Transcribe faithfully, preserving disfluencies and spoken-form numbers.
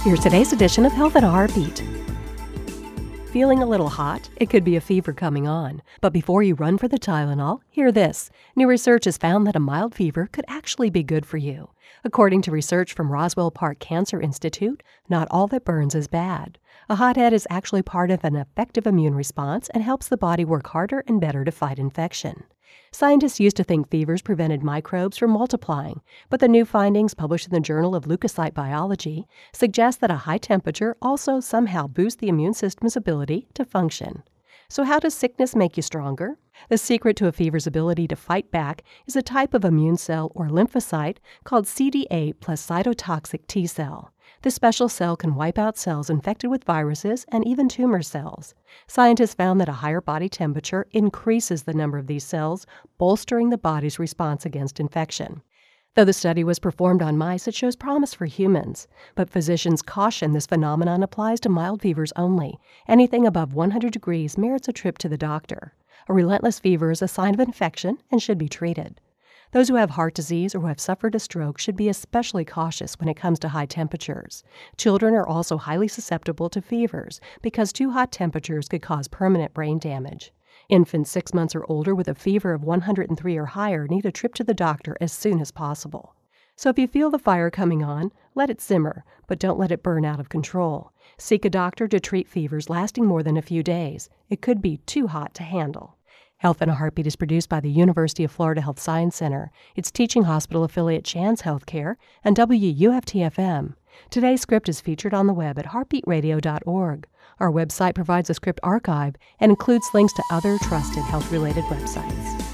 Here's today's edition of Health in a Heartbeat. Feeling a little hot? It could be a fever coming on. But before you run for the Tylenol, hear this. New research has found that a mild fever could actually be good for you. According to research from Roswell Park Cancer Institute, not all that burns is bad. A hot head is actually part of an effective immune response and helps the body work harder and better to fight infection. Scientists used to think fevers prevented microbes from multiplying, but the new findings published in the Journal of Leukocyte Biology suggest that a high temperature also somehow boosts the immune system's ability to function. So how does sickness make you stronger? The secret to a fever's ability to fight back is a type of immune cell or lymphocyte called C D eight plus cytotoxic T cell. This special cell can wipe out cells infected with viruses and even tumor cells. Scientists found that a higher body temperature increases the number of these cells, bolstering the body's response against infection. Though the study was performed on mice, it shows promise for humans. But physicians caution this phenomenon applies to mild fevers only. Anything above one hundred degrees merits a trip to the doctor. A relentless fever is a sign of infection and should be treated. Those who have heart disease or who have suffered a stroke should be especially cautious when it comes to high temperatures. Children are also highly susceptible to fevers because too hot temperatures could cause permanent brain damage. Infants six months or older with a fever of one hundred three or higher need a trip to the doctor as soon as possible. So if you feel the fire coming on, let it simmer, but don't let it burn out of control. Seek a doctor to treat fevers lasting more than a few days. It could be too hot to handle. Health in a Heartbeat is produced by the University of Florida Health Science Center, its teaching hospital affiliate Shands Healthcare, and W U F T F M. Today's script is featured on the web at heartbeat radio dot org. Our website provides a script archive and includes links to other trusted health-related websites.